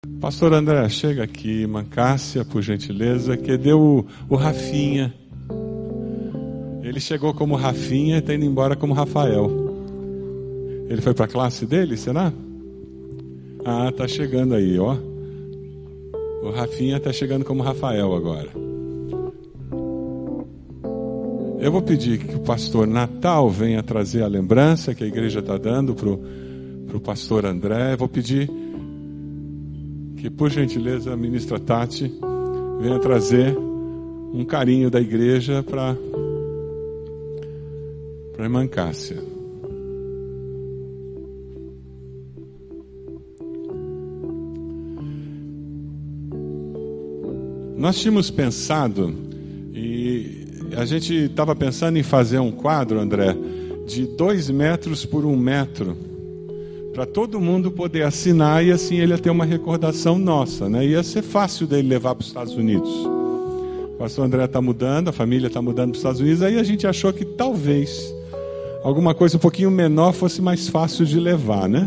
Pastor André, chega aqui, Mancássia, por gentileza, que deu o Rafinha. Ele chegou como Rafinha e está indo embora como Rafael. Ele foi para a classe dele, será? Ah, tá chegando aí, ó. O Rafinha está chegando como Rafael agora. Eu vou pedir que o pastor Natal venha trazer a lembrança que a igreja está dando para o pastor André. Eu vou pedir que, por gentileza, a ministra Tati venha trazer um carinho da igreja para a irmã Cássia. Nós tínhamos pensado, e a gente estava pensando em fazer um quadro, André, de 2 metros por 1 metro, para todo mundo poder assinar e assim ele ia ter uma recordação nossa, né? Ia ser fácil dele levar para os Estados Unidos. O pastor André está mudando, a família está mudando para os Estados Unidos, aí a gente achou que talvez alguma coisa um pouquinho menor fosse mais fácil de levar, né?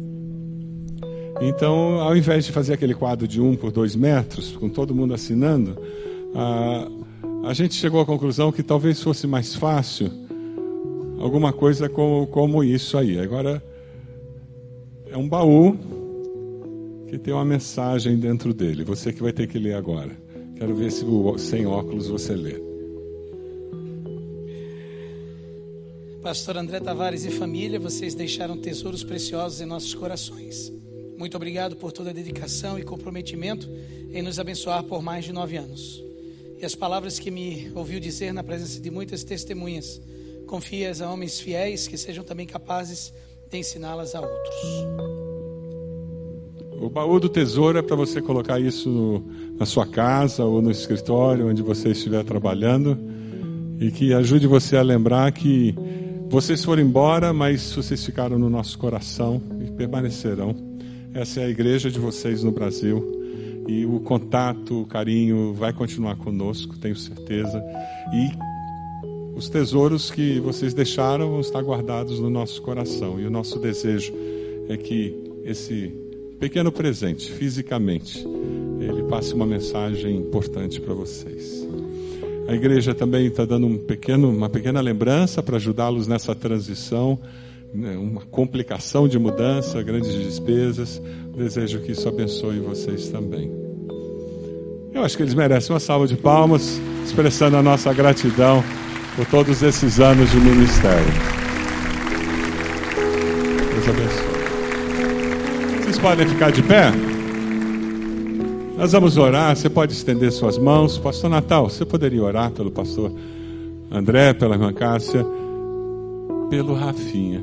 Então, ao invés de fazer aquele quadro de 1 por 2 metros, com todo mundo assinando, a gente chegou à conclusão que talvez fosse mais fácil alguma coisa como isso aí. Agora, é um baú que tem uma mensagem dentro dele. Você que vai ter que ler agora. Quero ver se sem óculos você lê. Pastor André Tavares e família, vocês deixaram tesouros preciosos em nossos corações. Muito obrigado por toda a dedicação e comprometimento em nos abençoar por mais de 9 anos. E as palavras que me ouviu dizer na presença de muitas testemunhas, confie-as a homens fiéis que sejam também capazes de ensiná-las a outros. O baú do tesouro é para você colocar isso na sua casa ou no escritório, onde você estiver trabalhando, e que ajude você a lembrar que vocês foram embora, mas vocês ficaram no nosso coração e permanecerão. Essa é a igreja de vocês no Brasil. E o contato, o carinho vai continuar conosco, tenho certeza. E os tesouros que vocês deixaram vão estar guardados no nosso coração. E o nosso desejo é que esse pequeno presente, fisicamente, ele passe uma mensagem importante para vocês. A igreja também está dando uma pequena lembrança para ajudá-los nessa transição, uma complicação de mudança, grandes despesas. Desejo que isso abençoe vocês também. Eu acho que eles merecem uma salva de palmas, expressando a nossa gratidão por todos esses anos de ministério. Deus abençoe. Vocês podem ficar de pé? Nós vamos orar. Você pode estender suas mãos. Pastor Natal, você poderia orar pelo pastor André, pela irmã Cássia, pelo Rafinha.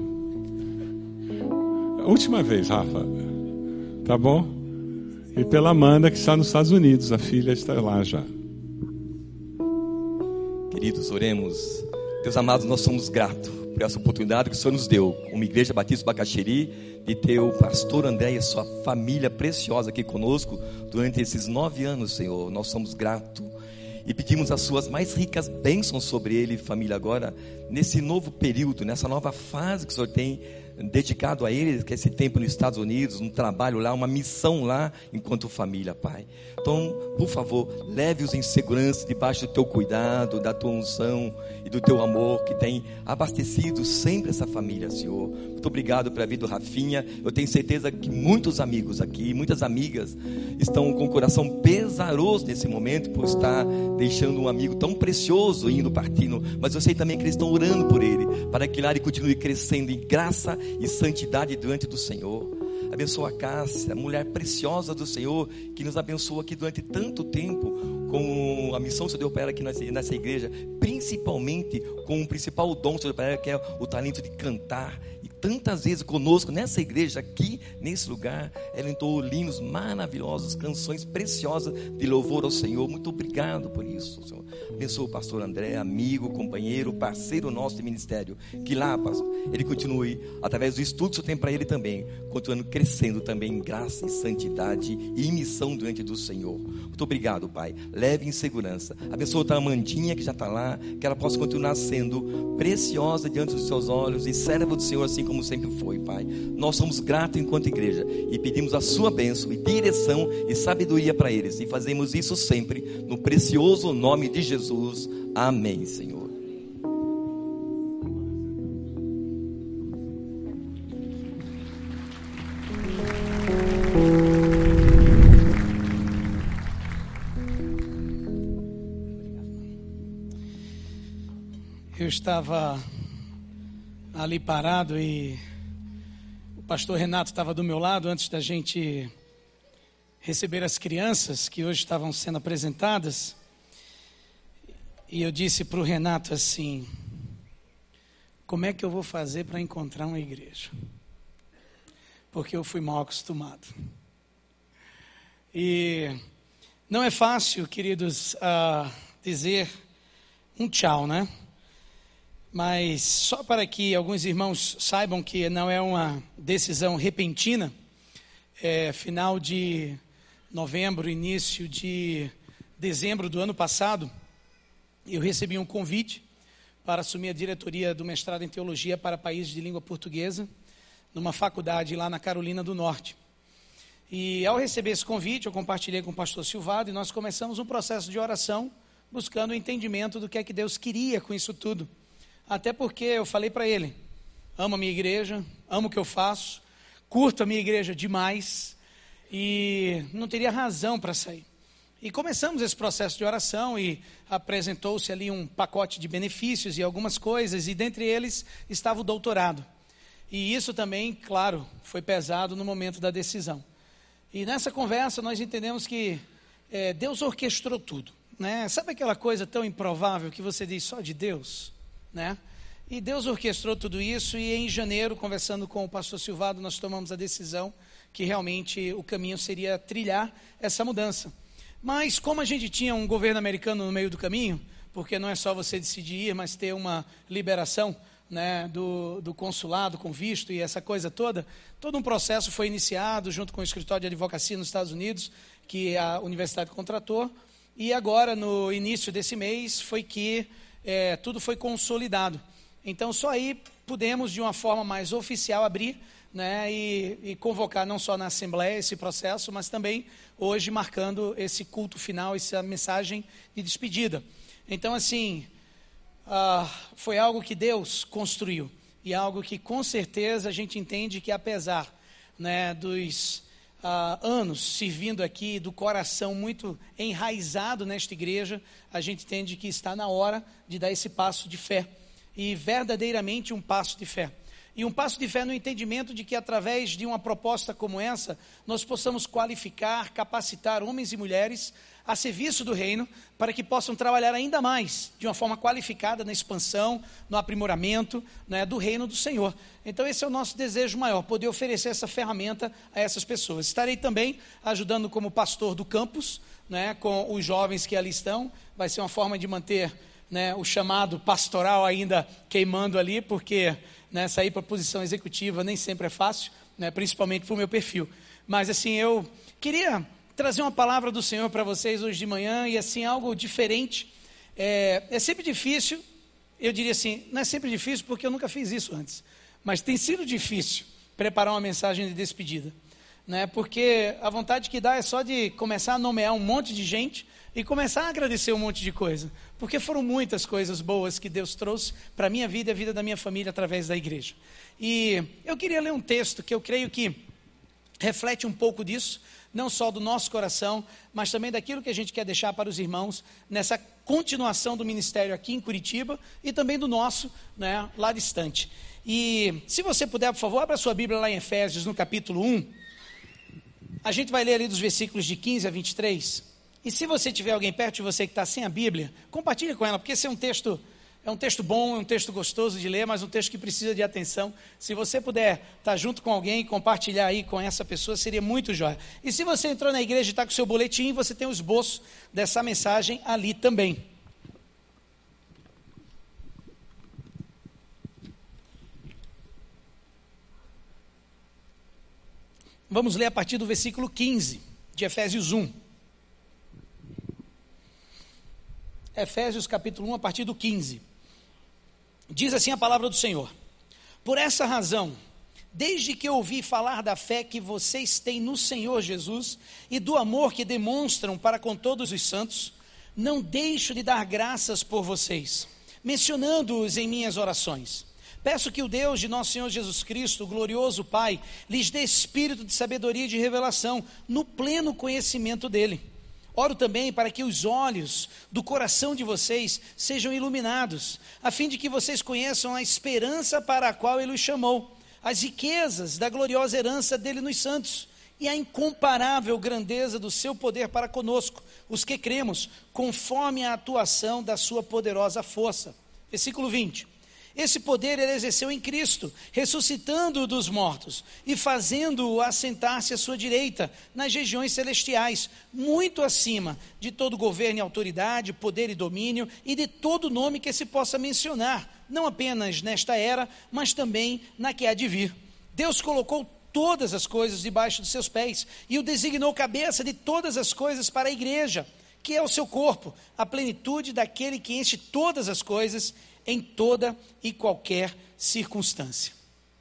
Última vez, Rafa. Tá bom? E pela Amanda, que está nos Estados Unidos. A filha está lá já. Queridos, oremos. Deus amado, nós somos gratos por essa oportunidade que o Senhor nos deu, como Igreja Batista Bacaxeri, de ter o pastor André e a sua família preciosa aqui conosco durante esses 9 anos, Senhor. Nós somos gratos e pedimos as suas mais ricas bênçãos sobre ele e família agora, nesse novo período, nessa nova fase que o Senhor tem dedicado a ele, que é esse tempo nos Estados Unidos, um trabalho lá, uma missão lá, enquanto família, Pai. Então, por favor, leve-os em segurança, debaixo do teu cuidado, da tua unção e do teu amor, que tem abastecido sempre essa família, Senhor. Muito obrigado pela vida do Rafinha. Eu tenho certeza que muitos amigos aqui, muitas amigas, estão com o coração pesaroso nesse momento, por estar deixando um amigo tão precioso indo, partindo, mas eu sei também que eles estão orando por ele, para que ele continue crescendo em graça e santidade diante do Senhor. Abençoa a Cássia, a mulher preciosa do Senhor, que nos abençoou aqui durante tanto tempo, com a missão que o Senhor deu para ela aqui nessa igreja, principalmente com o principal dom que o Senhor deu para ela, que é o talento de cantar. E tantas vezes conosco nessa igreja, aqui nesse lugar, ela entoou hinos maravilhosos, canções preciosas de louvor ao Senhor. Muito obrigado por isso, Senhor. Abençoa o pastor André, amigo, companheiro, parceiro nosso de ministério, que lá, pastor, ele continue, através do estudo que o Senhor tem para ele também, continuando crescendo também em graça e santidade e missão diante do Senhor. Muito obrigado, Pai. Leve em segurança. Abençoa a Amandinha que já está lá, que ela possa continuar sendo preciosa diante dos seus olhos e serva do Senhor, assim como como sempre foi, Pai. Nós somos gratos enquanto igreja e pedimos a sua bênção e direção e sabedoria para eles. E fazemos isso sempre no precioso nome de Jesus. Amém, Senhor. Eu estava ali parado e o pastor Renato estava do meu lado antes da gente receber as crianças que hoje estavam sendo apresentadas. E eu disse para o Renato assim: como é que eu vou fazer para encontrar uma igreja? Porque eu fui mal acostumado. E não é fácil, queridos, dizer um tchau, né? Mas só para que alguns irmãos saibam que não é uma decisão repentina, final de novembro, início de dezembro do ano passado, eu recebi um convite para assumir a diretoria do mestrado em teologia para países de língua portuguesa, numa faculdade lá na Carolina do Norte. E ao receber esse convite, eu compartilhei com o pastor Silvado e nós começamos um processo de oração, buscando o entendimento do que é que Deus queria com isso tudo. Até porque eu falei para ele: amo a minha igreja, amo o que eu faço, curto a minha igreja demais e não teria razão para sair. E começamos esse processo de oração e apresentou-se ali um pacote de benefícios e algumas coisas, e dentre eles estava o doutorado. E isso também, claro, foi pesado no momento da decisão. E nessa conversa nós entendemos que Deus orquestrou tudo, né? Sabe aquela coisa tão improvável que você diz só de Deus? Né? E Deus orquestrou tudo isso, e em janeiro, conversando com o pastor Silvado, nós tomamos a decisão que realmente o caminho seria trilhar essa mudança. Mas como a gente tinha um governo americano no meio do caminho, porque não é só você decidir ir, mas ter uma liberação, né, do consulado com visto e essa coisa toda, todo um processo foi iniciado junto com o escritório de advocacia nos Estados Unidos, que a universidade contratou, e agora no início desse mês foi que tudo foi consolidado. Então só aí pudemos de uma forma mais oficial abrir, né, e convocar não só na Assembleia esse processo, mas também hoje marcando esse culto final, essa mensagem de despedida. Então assim, foi algo que Deus construiu, e algo que com certeza a gente entende que apesar, né, dos anos servindo aqui, do coração muito enraizado nesta igreja, a gente entende que está na hora de dar esse passo de fé, e verdadeiramente um passo de fé. E um passo de fé no entendimento de que através de uma proposta como essa, nós possamos qualificar, capacitar homens e mulheres a serviço do reino, para que possam trabalhar ainda mais, de uma forma qualificada na expansão, no aprimoramento, né, do reino do Senhor. Então esse é o nosso desejo maior, poder oferecer essa ferramenta a essas pessoas. Estarei também ajudando como pastor do campus, né, com os jovens que ali estão. Vai ser uma forma de manter, né, o chamado pastoral ainda queimando ali, porque, né, sair para a posição executiva nem sempre é fácil, né, principalmente para o meu perfil. Mas assim, eu queria trazer uma palavra do Senhor para vocês hoje de manhã, e assim, algo diferente. É sempre difícil, eu diria assim, não é sempre difícil porque eu nunca fiz isso antes, mas tem sido difícil preparar uma mensagem de despedida, né? Porque a vontade que dá é só de começar a nomear um monte de gente e começar a agradecer um monte de coisa, porque foram muitas coisas boas que Deus trouxe para a minha vida e a vida da minha família através da igreja. E eu queria ler um texto que eu creio que reflete um pouco disso, não só do nosso coração, mas também daquilo que a gente quer deixar para os irmãos nessa continuação do ministério aqui em Curitiba e também do nosso, né, lá distante. E se você puder, por favor, abra sua Bíblia lá em Efésios, no capítulo 1. A gente vai ler ali dos versículos de 15 a 23. E se você tiver alguém perto de você que está sem a Bíblia, compartilhe com ela, porque esse é um texto bom, é um texto gostoso de ler, mas um texto que precisa de atenção. Se você puder estar junto com alguém e compartilhar aí com essa pessoa, seria muito jóia. E se você entrou na igreja e está com o seu boletim, você tem o esboço dessa mensagem ali também. Vamos ler a partir do versículo 15 de Efésios 1. Efésios capítulo 1, a partir do 15. Diz assim a palavra do Senhor: Por essa razão, desde que eu ouvi falar da fé que vocês têm no Senhor Jesus e do amor que demonstram para com todos os santos, não deixo de dar graças por vocês, mencionando-os em minhas orações. Peço que o Deus de nosso Senhor Jesus Cristo, o glorioso Pai, lhes dê espírito de sabedoria e de revelação, no pleno conhecimento dele. Oro também para que os olhos do coração de vocês sejam iluminados, a fim de que vocês conheçam a esperança para a qual ele os chamou, as riquezas da gloriosa herança dele nos santos, e a incomparável grandeza do seu poder para conosco, os que cremos, conforme a atuação da sua poderosa força. Versículo 20. Esse poder ele exerceu em Cristo, ressuscitando-o dos mortos e fazendo-o assentar-se à sua direita, nas regiões celestiais, muito acima de todo governo e autoridade, poder e domínio, e de todo nome que se possa mencionar, não apenas nesta era, mas também na que há de vir. Deus colocou todas as coisas debaixo dos seus pés, e o designou cabeça de todas as coisas para a igreja, que é o seu corpo, a plenitude daquele que enche todas as coisas em toda e qualquer circunstância.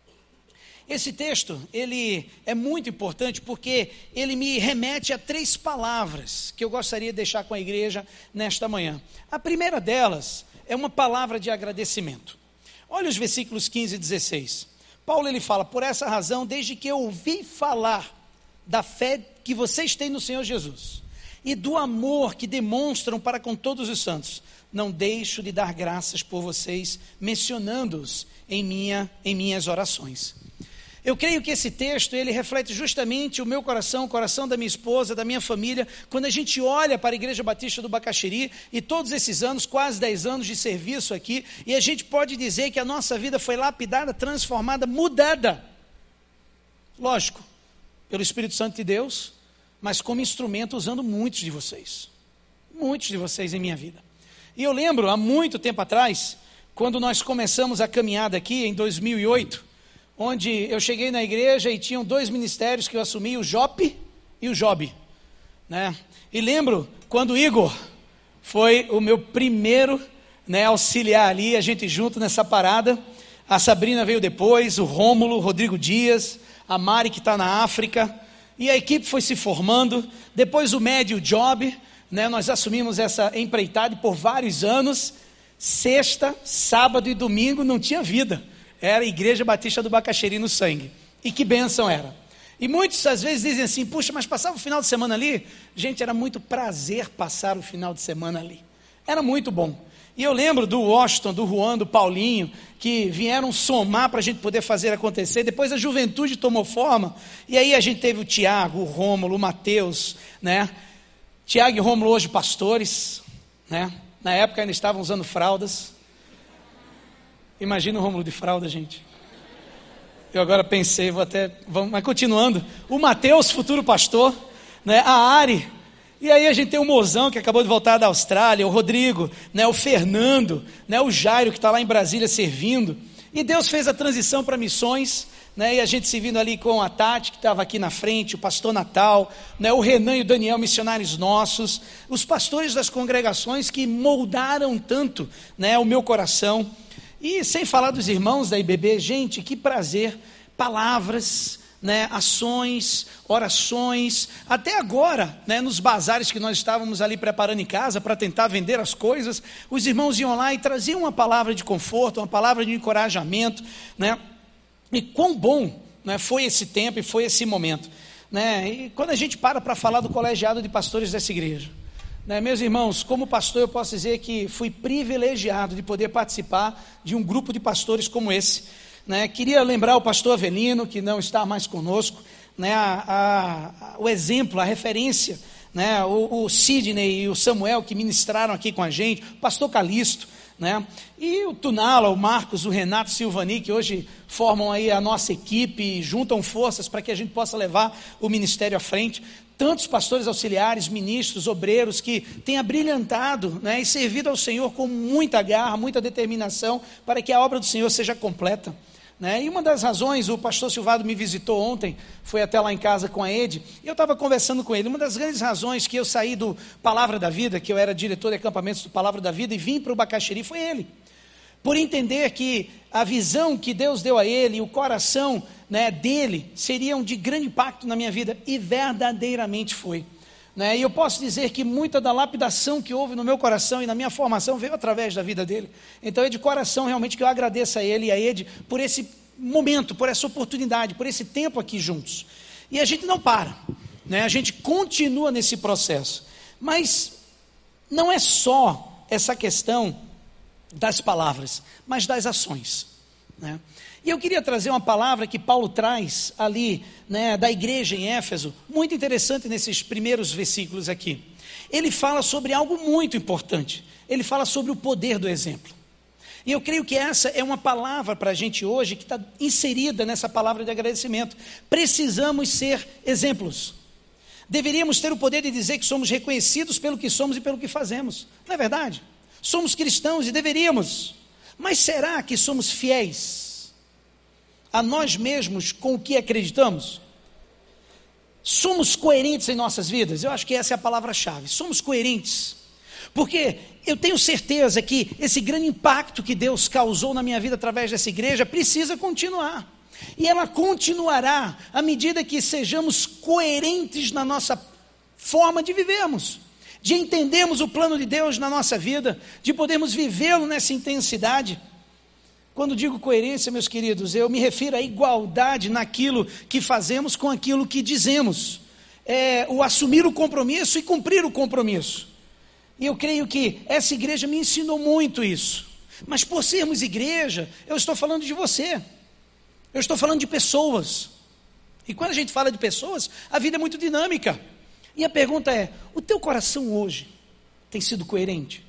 Esse texto, ele é muito importante porque ele me remete a 3 palavras que eu gostaria de deixar com a igreja nesta manhã. A primeira delas é uma palavra de agradecimento. Olha os versículos 15 e 16. Paulo ele fala: por essa razão, desde que eu ouvi falar da fé que vocês têm no Senhor Jesus e do amor que demonstram para com todos os santos, não deixo de dar graças por vocês, mencionando-os em minhas orações. Eu creio que esse texto, ele reflete justamente o meu coração, o coração da minha esposa, da minha família, quando a gente olha para a Igreja Batista do Bacaxiri, e todos esses anos, quase 10 anos de serviço aqui, e a gente pode dizer que a nossa vida foi lapidada, transformada, mudada. Lógico, pelo Espírito Santo de Deus, mas como instrumento usando muitos de vocês em minha vida. E eu lembro, há muito tempo atrás, quando nós começamos a caminhada aqui, em 2008, onde eu cheguei na igreja e tinham 2 ministérios que eu assumi, o Jope e o Job, né? E lembro quando o Igor foi o meu primeiro, né, auxiliar ali, a gente junto nessa parada. A Sabrina veio depois, o Rômulo, o Rodrigo Dias, a Mari que está na África, e a equipe foi se formando. Depois o Med e o Job, né, nós assumimos essa empreitada e por vários anos, sexta, sábado e domingo não tinha vida, era a Igreja Batista do Bacaxiri no sangue, e que bênção era. E muitos às vezes dizem assim: puxa, mas passava o final de semana ali? Gente, era muito prazer passar o final de semana ali, era muito bom. E eu lembro do Washington, do Juan, do Paulinho, que vieram somar para a gente poder fazer acontecer. Depois a juventude tomou forma, e aí a gente teve o Tiago, o Rômulo, o Mateus, né? Tiago e Rômulo hoje pastores, né? Na época ainda estavam usando fraldas. Imagina o Rômulo de fralda, gente. Eu agora pensei, mas continuando. O Mateus, futuro pastor, né? A Ari. E aí a gente tem o Mozão, que acabou de voltar da Austrália, o Rodrigo, né? O Fernando, né? O Jairo, que está lá em Brasília servindo. E Deus fez a transição para missões, né? E a gente se vindo ali com a Tati, que estava aqui na frente, o pastor Natal, né? O Renan e o Daniel, missionários nossos, os pastores das congregações que moldaram tanto, né, o meu coração. E sem falar dos irmãos da IBB, gente, que prazer, palavras, né, ações, orações, até agora, né, nos bazares que nós estávamos ali preparando em casa para tentar vender as coisas, os irmãos iam lá e traziam uma palavra de conforto, uma palavra de encorajamento, né? E quão bom, né, foi esse tempo e foi esse momento, né? E quando a gente para falar do colegiado de pastores dessa igreja, né, meus irmãos, como pastor eu posso dizer que fui privilegiado de poder participar de um grupo de pastores como esse, né? Queria lembrar o pastor Avelino, que não está mais conosco, né, o exemplo, a referência, né, o Sidney e o Samuel que ministraram aqui com a gente, o pastor Calixto, né, e o Tunala, o Marcos, o Renato, o Silvani, que hoje formam aí a nossa equipe e juntam forças para que a gente possa levar o ministério à frente. Tantos pastores auxiliares, ministros, obreiros que têm abrilhantado, né, e servido ao Senhor com muita garra, muita determinação para que a obra do Senhor seja completa, né? E uma das razões, o pastor Silvado me visitou ontem, foi até lá em casa com a Ed, e eu estava conversando com ele. Uma das grandes razões que eu saí do Palavra da Vida, que eu era diretor de acampamentos do Palavra da Vida, e vim para o Bacaxiri, foi ele. por entender que a visão que Deus deu a ele e o coração, né, dele seriam de grande impacto na minha vida, e verdadeiramente foi. Né? E eu posso dizer que muita da lapidação que houve no meu coração e na minha formação veio através da vida dele. Então é de coração realmente que eu agradeço a ele e a Ed por esse momento, por essa oportunidade, por esse tempo aqui juntos. E a gente não para, né? A gente continua nesse processo. Mas não é só essa questão das palavras, mas das ações, né? E eu queria trazer uma palavra que Paulo traz ali, né, da igreja em Éfeso, muito interessante nesses primeiros versículos aqui. Ele fala sobre algo muito importante. Ele fala sobre o poder do exemplo. E eu creio que essa é uma palavra para a gente hoje, que está inserida nessa palavra de agradecimento. Precisamos ser exemplos. Deveríamos ter o poder de dizer que somos reconhecidos pelo que somos e pelo que fazemos. Não é verdade? Somos cristãos e deveríamos. Mas será que somos fiéis a nós mesmos com o que acreditamos? Somos coerentes em nossas vidas? Eu acho que essa é a palavra-chave. Somos coerentes. Porque eu tenho certeza que esse grande impacto que Deus causou na minha vida através dessa igreja precisa continuar. E ela continuará à medida que sejamos coerentes na nossa forma de vivermos, de entendermos o plano de Deus na nossa vida, de podermos vivê-lo nessa intensidade. Quando digo coerência, meus queridos, eu me refiro à igualdade naquilo que fazemos com aquilo que dizemos. O assumir o compromisso e cumprir o compromisso. E eu creio que essa igreja me ensinou muito isso. Mas por sermos igreja, eu estou falando de você. Eu estou falando de pessoas. E quando a gente fala de pessoas, a vida é muito dinâmica. E a pergunta é, o teu coração hoje tem sido coerente?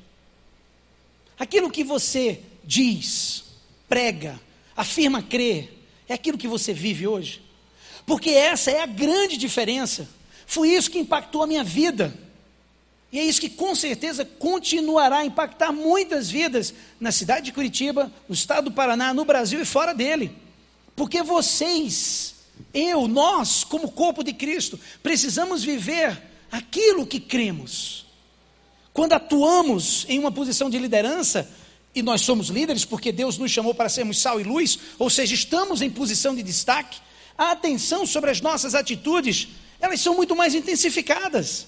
Aquilo que você diz, prega, afirma crer, é aquilo que você vive hoje? Porque essa é a grande diferença. Foi isso que impactou a minha vida. E é isso que com certeza continuará a impactar muitas vidas na cidade de Curitiba, no estado do Paraná, no Brasil e fora dele. Porque vocês, nós, como corpo de Cristo, precisamos viver aquilo que cremos. Quando atuamos em uma posição de liderança, e nós somos líderes porque Deus nos chamou para sermos sal e luz, ou seja, estamos em posição de destaque, a atenção sobre as nossas atitudes, elas são muito mais intensificadas.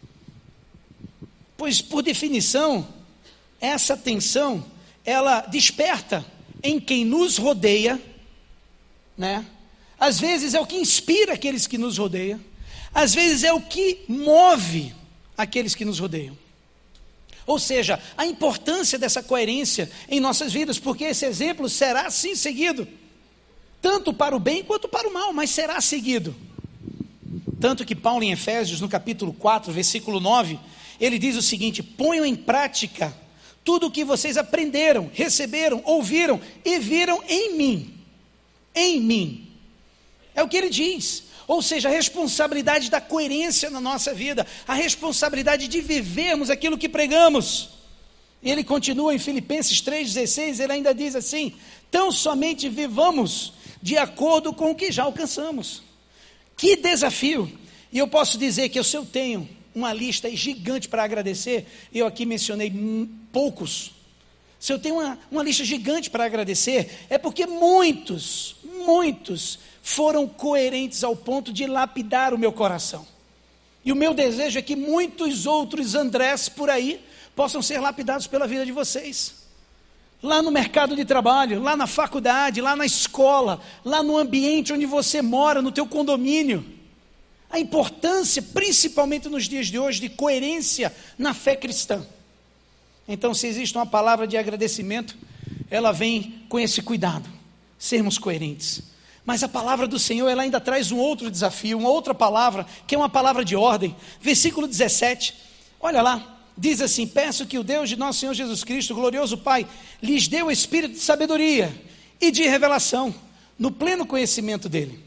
Pois, por definição, essa atenção, ela desperta em quem nos rodeia, né? Às vezes é o que inspira aqueles que nos rodeiam, às vezes é o que move aqueles que nos rodeiam. Ou seja, a importância dessa coerência em nossas vidas, porque esse exemplo será sim seguido, tanto para o bem quanto para o mal, mas será seguido. Tanto que Paulo em Efésios, no capítulo 4, versículo 9, ele diz o seguinte: ponham em prática tudo o que vocês aprenderam, receberam, ouviram e viram em mim. Em mim. É o que ele diz. Ou seja, a responsabilidade da coerência na nossa vida, a responsabilidade de vivermos aquilo que pregamos. E ele continua em Filipenses 3,16, ele ainda diz assim: tão somente vivamos de acordo com o que já alcançamos. Que desafio! E eu posso dizer que se eu tenho uma lista gigante para agradecer, eu aqui mencionei poucos. Se eu tenho uma lista gigante para agradecer, é porque muitos foram coerentes ao ponto de lapidar o meu coração. E o meu desejo é que muitos outros Andrés por aí possam ser lapidados pela vida de vocês. Lá no mercado de trabalho, lá na faculdade, lá na escola, lá no ambiente onde você mora, no teu condomínio. A importância, principalmente nos dias de hoje, de coerência na fé cristã. Então, se existe uma palavra de agradecimento, ela vem com esse cuidado, sermos coerentes. Mas a palavra do Senhor, ela ainda traz um outro desafio, uma outra palavra, que é uma palavra de ordem. Versículo 17, olha lá, diz assim: peço que o Deus de nosso Senhor Jesus Cristo, glorioso Pai, lhes dê o espírito de sabedoria e de revelação, no pleno conhecimento dele.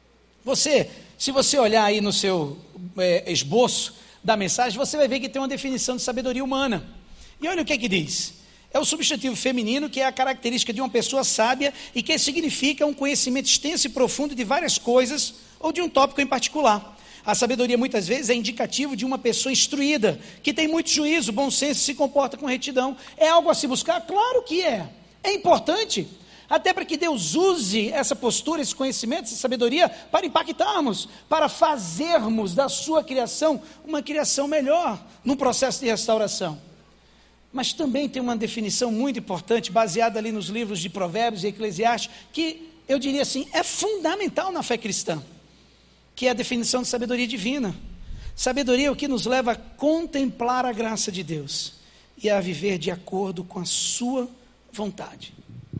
Se você olhar aí no seu esboço da mensagem, você vai ver que tem uma definição de sabedoria humana. E olha o que é que diz. É o substantivo feminino, que é a característica de uma pessoa sábia e que significa um conhecimento extenso e profundo de várias coisas ou de um tópico em particular. A sabedoria muitas vezes é indicativo de uma pessoa instruída, que tem muito juízo, bom senso e se comporta com retidão. É algo a se buscar? Claro que é. É importante, até para que Deus use essa postura, esse conhecimento, essa sabedoria, para impactarmos, para fazermos da sua criação uma criação melhor, num processo de restauração. Mas também tem uma definição muito importante, baseada ali nos livros de Provérbios e Eclesiastes, que eu diria assim, é fundamental na fé cristã, que é a definição de sabedoria divina. Sabedoria é o que nos leva a contemplar a graça de Deus e a viver de acordo com a sua vontade.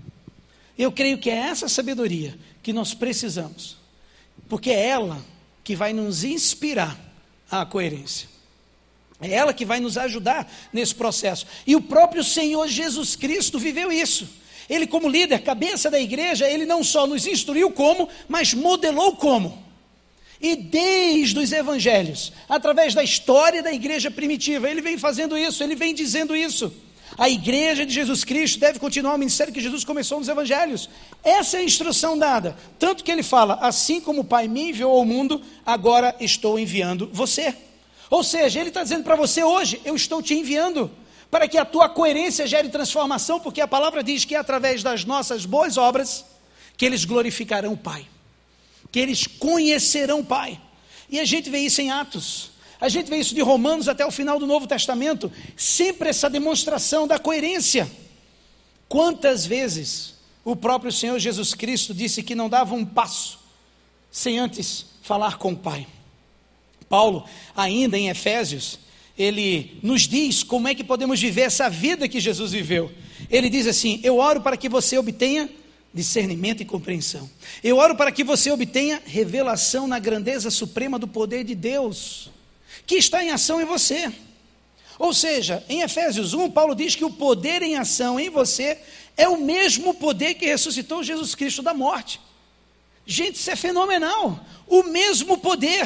Eu creio que é essa sabedoria que nós precisamos, porque é ela que vai nos inspirar à coerência. É ela que vai nos ajudar nesse processo. E o próprio Senhor Jesus Cristo viveu isso. Ele, como líder, cabeça da igreja, ele não só nos instruiu como, mas modelou como. E desde os evangelhos, através da história da igreja primitiva, ele vem fazendo isso, ele vem dizendo isso. A igreja de Jesus Cristo deve continuar o ministério que Jesus começou nos evangelhos. Essa é a instrução dada. Tanto que ele fala, assim como o Pai me enviou ao mundo, agora estou enviando você. Ou seja, ele está dizendo para você hoje, eu estou te enviando, para que a tua coerência gere transformação, porque a palavra diz que é através das nossas boas obras, que eles glorificarão o Pai. Que eles conhecerão o Pai. E a gente vê isso em Atos, a gente vê isso de Romanos até o final do Novo Testamento, sempre essa demonstração da coerência. Quantas vezes o próprio Senhor Jesus Cristo disse que não dava um passo sem antes falar com o Pai. Paulo, ainda em Efésios, ele nos diz como é que podemos viver essa vida que Jesus viveu. Ele diz assim, eu oro para que você obtenha discernimento e compreensão. Eu oro para que você obtenha revelação na grandeza suprema do poder de Deus, que está em ação em você. Ou seja, em Efésios 1, Paulo diz que o poder em ação em você é o mesmo poder que ressuscitou Jesus Cristo da morte. Gente, isso é fenomenal. O mesmo poder.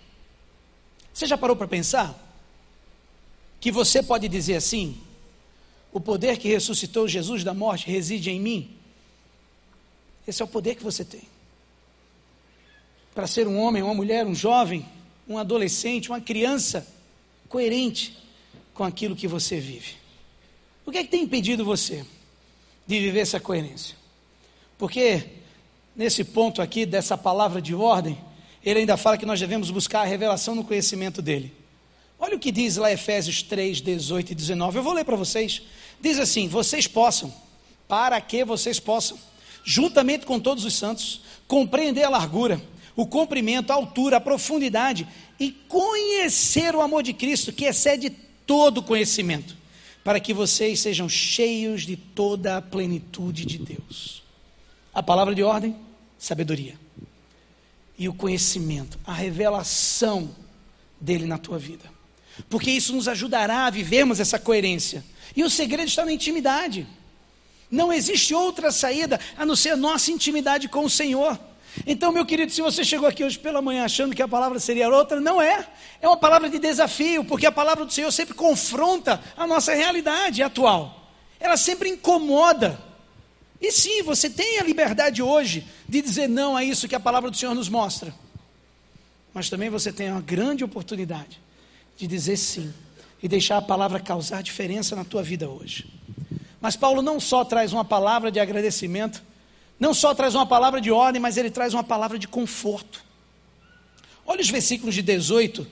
Você já parou para pensar? Que você pode dizer assim, o poder que ressuscitou Jesus da morte reside em mim? Esse é o poder que você tem. Para ser um homem, uma mulher, um jovem, um adolescente, uma criança coerente com aquilo que você vive. O que é que tem impedido você de viver essa coerência? Porque nesse ponto aqui dessa palavra de ordem, ele ainda fala que nós devemos buscar a revelação no conhecimento dele. Olha o que diz lá Efésios 3, 18 e 19. Eu vou ler para vocês. Diz assim, vocês possam, para que vocês possam, juntamente com todos os santos, compreender a largura, o comprimento, a altura, a profundidade e conhecer o amor de Cristo, que excede todo conhecimento, para que vocês sejam cheios de toda a plenitude de Deus. A palavra de ordem, sabedoria. E o conhecimento, a revelação dele na tua vida. Porque isso nos ajudará a vivermos essa coerência. E o segredo está na intimidade. Não existe outra saída a não ser a nossa intimidade com o Senhor. Então, meu querido, se você chegou aqui hoje pela manhã achando que a palavra seria outra, não é. É uma palavra de desafio, porque a palavra do Senhor sempre confronta a nossa realidade atual. Ela sempre incomoda. E sim, você tem a liberdade hoje de dizer não a isso que a palavra do Senhor nos mostra. Mas também você tem uma grande oportunidade de dizer sim e deixar a palavra causar diferença na tua vida hoje. Mas Paulo não só traz uma palavra de agradecimento, não só traz uma palavra de ordem, mas ele traz uma palavra de conforto. Olha os versículos de 18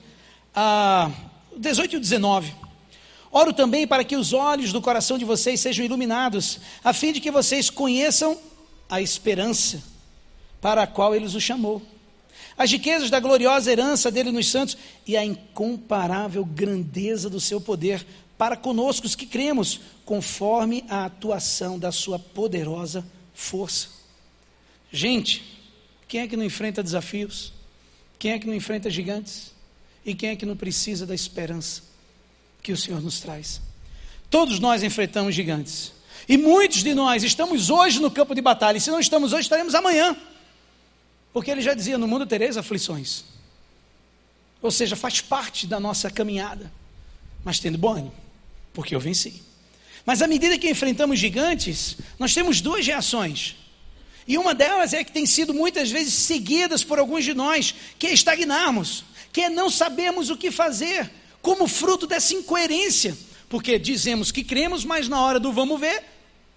e 19. Oro também para que os olhos do coração de vocês sejam iluminados, a fim de que vocês conheçam a esperança para a qual ele os chamou, as riquezas da gloriosa herança dele nos santos e a incomparável grandeza do seu poder para conosco os que cremos, conforme a atuação da sua poderosa força. Gente, quem é que não enfrenta desafios? Quem é que não enfrenta gigantes? E quem é que não precisa da esperança que o Senhor nos traz? Todos nós enfrentamos gigantes. E muitos de nós estamos hoje no campo de batalha. E se não estamos hoje, estaremos amanhã. Porque ele já dizia, no mundo tereis aflições. Ou seja, faz parte da nossa caminhada. Mas tendo bom ânimo, porque eu venci. Mas à medida que enfrentamos gigantes, nós temos duas reações. E uma delas é que tem sido muitas vezes seguidas por alguns de nós, que é estagnarmos, que é não sabermos o que fazer, como fruto dessa incoerência. Porque dizemos que cremos, mas na hora do vamos ver,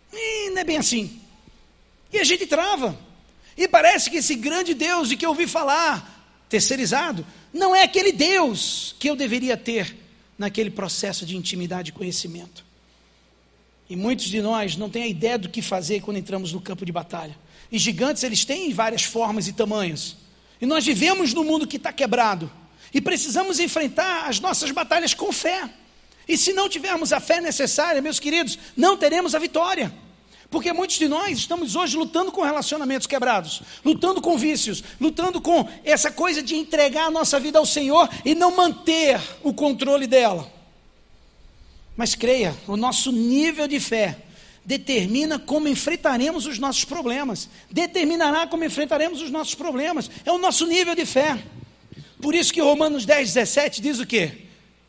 E não é bem assim. E a gente trava. E parece que esse grande Deus de que eu ouvi falar, terceirizado, não é aquele Deus que eu deveria ter naquele processo de intimidade e conhecimento. E muitos de nós não têm a ideia do que fazer quando entramos no campo de batalha. E gigantes, eles têm várias formas e tamanhos. E nós vivemos num mundo que está quebrado. E precisamos enfrentar as nossas batalhas com fé. E se não tivermos a fé necessária, meus queridos, não teremos a vitória. Porque muitos de nós estamos hoje lutando com relacionamentos quebrados, lutando com vícios, lutando com essa coisa de entregar a nossa vida ao Senhor e não manter o controle dela. Mas creia, o nosso nível de fé determina como enfrentaremos os nossos problemas. Determinará como enfrentaremos os nossos problemas. É o nosso nível de fé. Por isso que Romanos 10:17 diz o quê?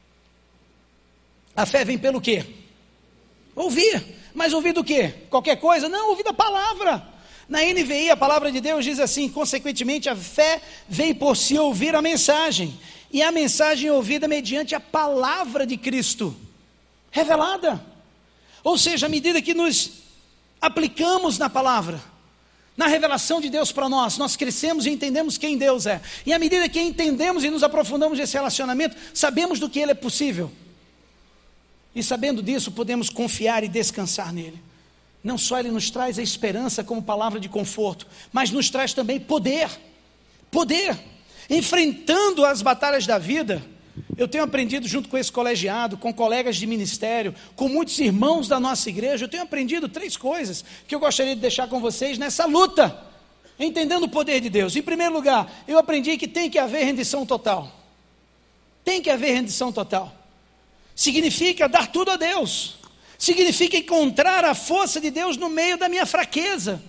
A fé vem pelo quê? Ouvir. Mas ouvir do quê? Qualquer coisa? Não, ouvir da palavra. Na NVI, a palavra de Deus diz assim: consequentemente, a fé vem por se ouvir a mensagem. E a mensagem ouvida mediante a palavra de Cristo revelada. Ou seja, à medida que nos aplicamos na palavra, na revelação de Deus para nós, nós crescemos e entendemos quem Deus é. E à medida que entendemos e nos aprofundamos nesse relacionamento, sabemos do que Ele é possível. E sabendo disso, podemos confiar e descansar nele. Não só Ele nos traz a esperança como palavra de conforto, mas nos traz também poder. Poder. Enfrentando as batalhas da vida, eu tenho aprendido junto com esse colegiado, com colegas de ministério, com muitos irmãos da nossa igreja, eu tenho aprendido 3 coisas que eu gostaria de deixar com vocês nessa luta, entendendo o poder de Deus. Em primeiro lugar, eu aprendi que tem que haver rendição total. Tem que haver rendição total. Significa dar tudo a Deus. Significa encontrar a força de Deus no meio da minha fraqueza.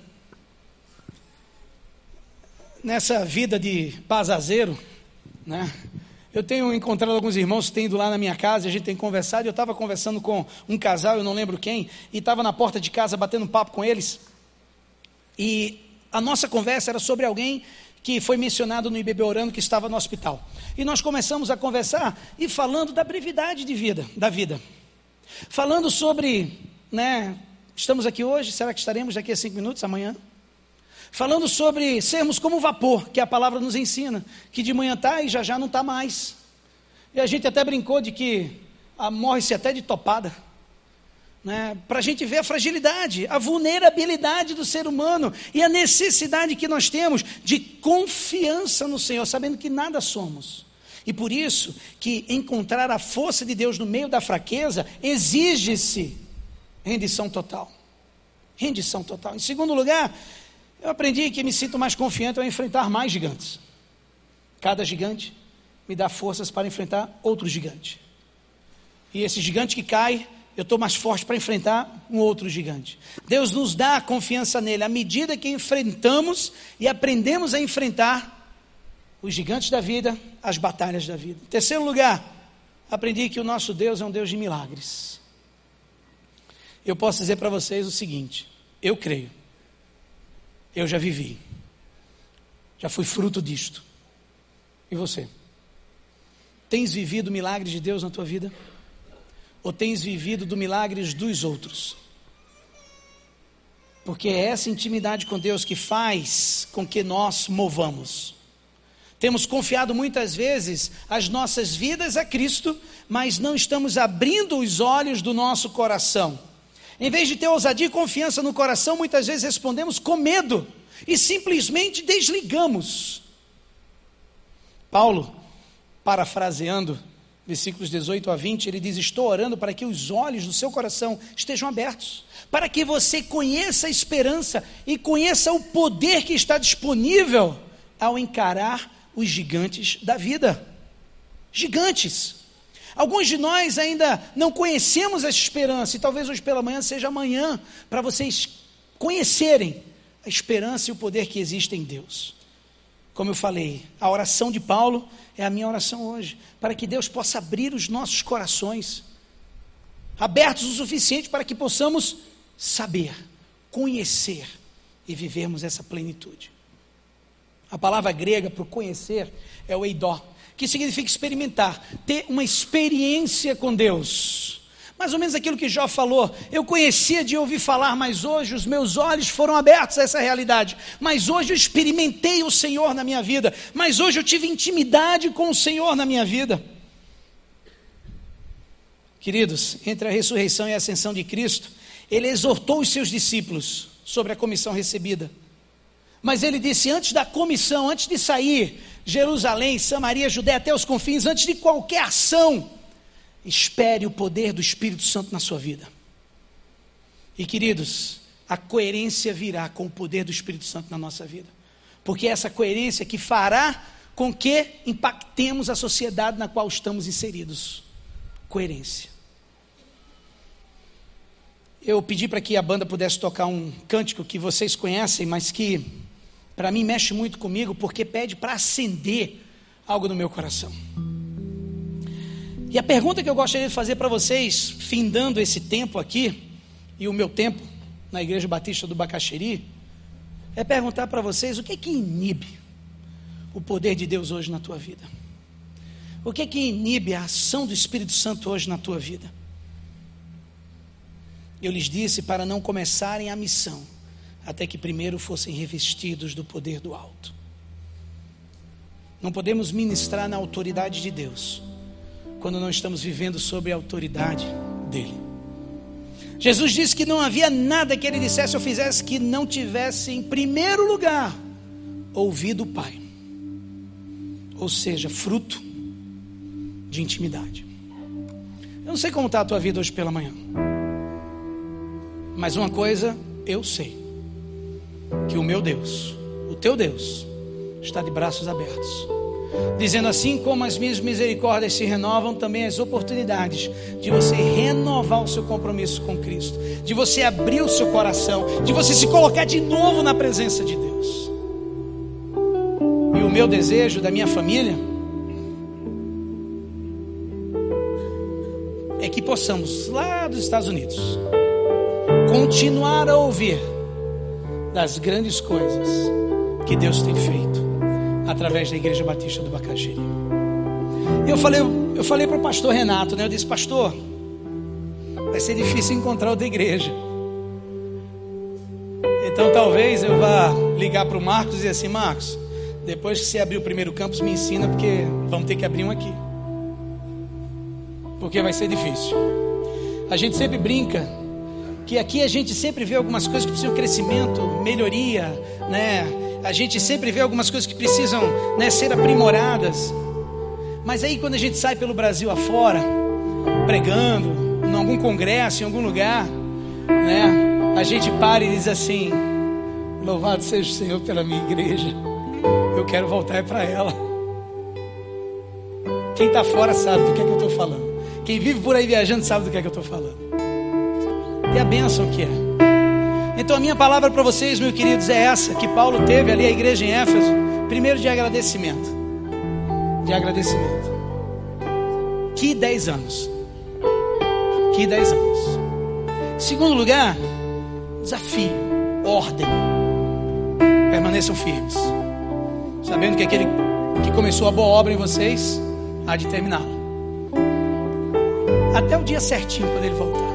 Nessa vida de bazazeiro, né? Eu tenho encontrado alguns irmãos que têm ido lá na minha casa, a gente tem conversado, e eu estava conversando com um casal, eu não lembro quem, e estava na porta de casa batendo um papo com eles, e a nossa conversa era sobre alguém que foi mencionado no IBB Orando, que estava no hospital, e nós começamos a conversar, e falando da brevidade de vida, da vida, falando sobre, né, estamos aqui hoje, será que estaremos daqui a 5 minutos, amanhã? Falando sobre sermos como o vapor, que a palavra nos ensina, que de manhã está e já já não está mais. E a gente até brincou de que morre-se até de topada, né? Para a gente ver a fragilidade, a vulnerabilidade do ser humano e a necessidade que nós temos de confiança no Senhor, sabendo que nada somos. E por isso que encontrar a força de Deus no meio da fraqueza exige-se rendição total. Rendição total. Em segundo lugar, eu aprendi que me sinto mais confiante ao enfrentar mais gigantes. Cada gigante me dá forças para enfrentar outro gigante. E esse gigante que cai, eu estou mais forte para enfrentar um outro gigante. Deus nos dá a confiança nele à medida que enfrentamos e aprendemos a enfrentar os gigantes da vida, as batalhas da vida. Em terceiro lugar, aprendi que o nosso Deus é um Deus de milagres. Eu posso dizer para vocês o seguinte: eu creio. Eu já vivi, já fui fruto disto. E você? Tens vivido milagres de Deus na tua vida? Ou tens vivido do milagres dos outros? Porque é essa intimidade com Deus que faz com que nós movamos. Temos confiado muitas vezes as nossas vidas a Cristo, mas não estamos abrindo os olhos do nosso coração. Em vez de ter ousadia e confiança no coração, muitas vezes respondemos com medo e simplesmente desligamos. Paulo, parafraseando versículos 18 a 20, ele diz: estou orando para que os olhos do seu coração estejam abertos, para que você conheça a esperança e conheça o poder que está disponível ao encarar os gigantes da vida. Gigantes. Alguns de nós ainda não conhecemos essa esperança, e talvez hoje pela manhã seja amanhã, para vocês conhecerem a esperança e o poder que existe em Deus. Como eu falei, a oração de Paulo é a minha oração hoje, para que Deus possa abrir os nossos corações, abertos o suficiente para que possamos saber, conhecer e vivermos essa plenitude. A palavra grega para o conhecer é o eidó, que significa experimentar, ter uma experiência com Deus. Mais ou menos aquilo que Jó falou. Eu conhecia de ouvir falar, mas hoje os meus olhos foram abertos a essa realidade. Mas hoje eu experimentei o Senhor na minha vida. Mas hoje eu tive intimidade com o Senhor na minha vida. Queridos, entre a ressurreição e a ascensão de Cristo, ele exortou os seus discípulos sobre a comissão recebida. Mas ele disse, antes da comissão, antes de sair, Jerusalém, Samaria, Judéia, até os confins, antes de qualquer ação, espere o poder do Espírito Santo na sua vida. E queridos, a coerência virá com o poder do Espírito Santo na nossa vida. Porque é essa coerência que fará com que impactemos a sociedade na qual estamos inseridos. Coerência. Eu pedi para que a banda pudesse tocar um cântico que vocês conhecem, mas que para mim mexe muito comigo, porque pede para acender algo no meu coração. E a pergunta que eu gostaria de fazer para vocês, findando esse tempo aqui, e o meu tempo na Igreja Batista do Bacaxeri, é perguntar para vocês o que inibe o poder de Deus hoje na tua vida. O que inibe a ação do Espírito Santo hoje na tua vida? Eu lhes disse para não começarem a missão, até que primeiro fossem revestidos do poder do alto. Não podemos ministrar na autoridade de Deus quando não estamos vivendo sob a autoridade dele. Jesus disse que não havia nada que ele dissesse ou fizesse que não tivesse em primeiro lugar ouvido o Pai. Ou seja, fruto de intimidade. Eu não sei como está a tua vida hoje pela manhã, mas uma coisa eu sei, que o meu Deus, o teu Deus, está de braços abertos, dizendo, assim como as minhas misericórdias se renovam, também as oportunidades de você renovar o seu compromisso com Cristo, de você abrir o seu coração, de você se colocar de novo na presença de Deus. E o meu desejo da minha família é que possamos, lá dos Estados Unidos, continuar a ouvir das grandes coisas que Deus tem feito através da Igreja Batista do Bacaxeri. Eu falei para o pastor Renato, né? Eu disse, pastor, vai ser difícil encontrar outra igreja. Então talvez eu vá ligar para o Marcos e dizer assim, Marcos, depois que você abrir o primeiro campus, me ensina, porque vamos ter que abrir um aqui. Porque vai ser difícil. A gente sempre brinca que aqui a gente sempre vê algumas coisas que precisam de crescimento, melhoria, né? A gente sempre vê algumas coisas que precisam, né, ser aprimoradas. Mas aí quando a gente sai pelo Brasil afora, pregando, em algum congresso, em algum lugar, né, a gente para e diz assim, louvado seja o Senhor pela minha igreja, eu quero voltar para ela. Quem está fora sabe do que é que eu estou falando. Quem vive por aí viajando sabe do que é que eu estou falando. E a bênção que é. Então a minha palavra para vocês, meus queridos, é essa que Paulo teve ali, a igreja em Éfeso. Primeiro, de agradecimento. De agradecimento. Que 10 anos. Que 10 anos. Segundo lugar, desafio, ordem. Permaneçam firmes, sabendo que aquele que começou a boa obra em vocês há de terminá-la. Até o dia certinho, quando ele voltar.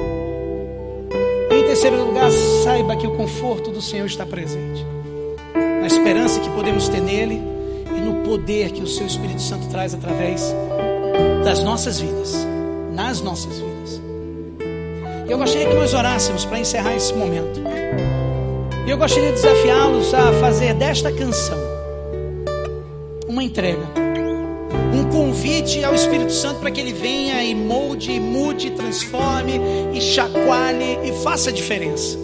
Em terceiro lugar, saiba que o conforto do Senhor está presente, na esperança que podemos ter nele e no poder que o seu Espírito Santo traz através das nossas vidas, nas nossas vidas. E eu gostaria que nós orássemos para encerrar esse momento. E eu gostaria de desafiá-los a fazer desta canção uma entrega, um convite ao Espírito Santo para que ele venha e molde, mude, transforme e chacoalhe e faça a diferença.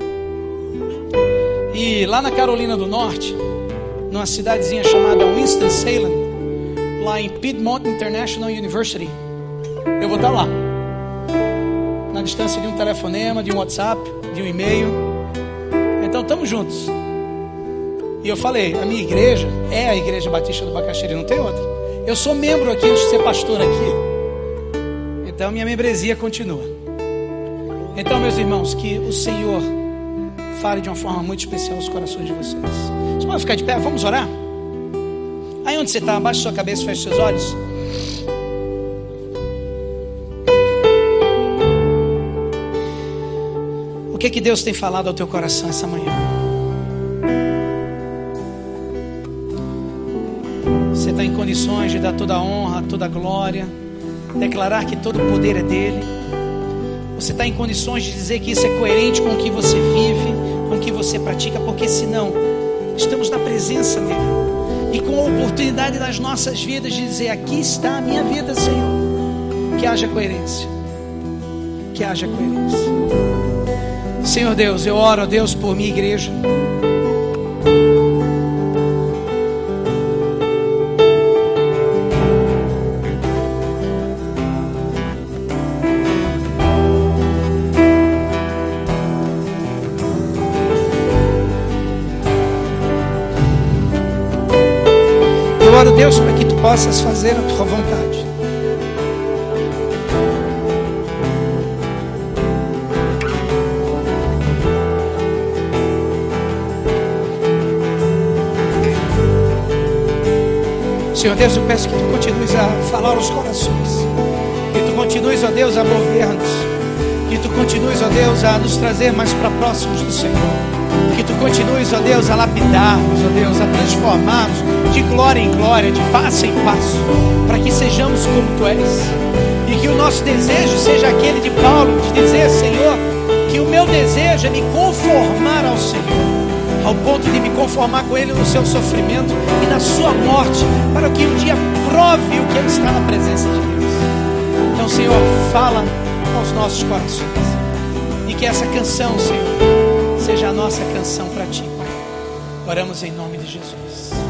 E lá na Carolina do Norte, numa cidadezinha chamada Winston-Salem, lá em Piedmont International University, eu vou estar lá, na distância de um telefonema, de um WhatsApp, de um e-mail. Então estamos juntos. E eu falei, a minha igreja é a Igreja Batista do Bacaxeri, não tem outra. Eu sou membro aqui antes de ser pastor aqui. Então minha membresia continua. Então, meus irmãos, que o Senhor fale de uma forma muito especial aos corações de vocês. Vocês podem ficar de pé, vamos orar? Aí onde você está, abaixe sua cabeça, feche seus olhos. O que Deus tem falado ao teu coração essa manhã? Você está em condições de dar toda a honra, toda a glória, declarar que todo o poder é dele? Você está em condições de dizer que isso é coerente com o que você vive, com o que você pratica? Porque senão, estamos na presença dele e com a oportunidade das nossas vidas de dizer: aqui está a minha vida, Senhor. Que haja coerência. Que haja coerência. Senhor Deus, eu oro, ó Deus, por minha igreja. Eu oro, Deus, para que tu possas fazer a tua vontade. Senhor Deus, eu peço que tu continues a falar aos corações, que tu continues, ó Deus, a mover-nos, que tu continues, ó Deus, a nos trazer mais para próximos do Senhor, que tu continues, ó Deus, a lapidar-nos, ó Deus, a transformar-nos de glória em glória, de passo em passo, para que sejamos como tu és, e que o nosso desejo seja aquele de Paulo, de dizer: Senhor, que o meu desejo é me conformar ao Senhor, ao ponto de me conformar com Ele no seu sofrimento e na sua morte, para que um dia prove o que Ele está na presença de Deus. Então, Senhor, fala aos nossos corações, e que essa canção, Senhor, seja a nossa canção para Ti, Pai. Oramos em nome de Jesus.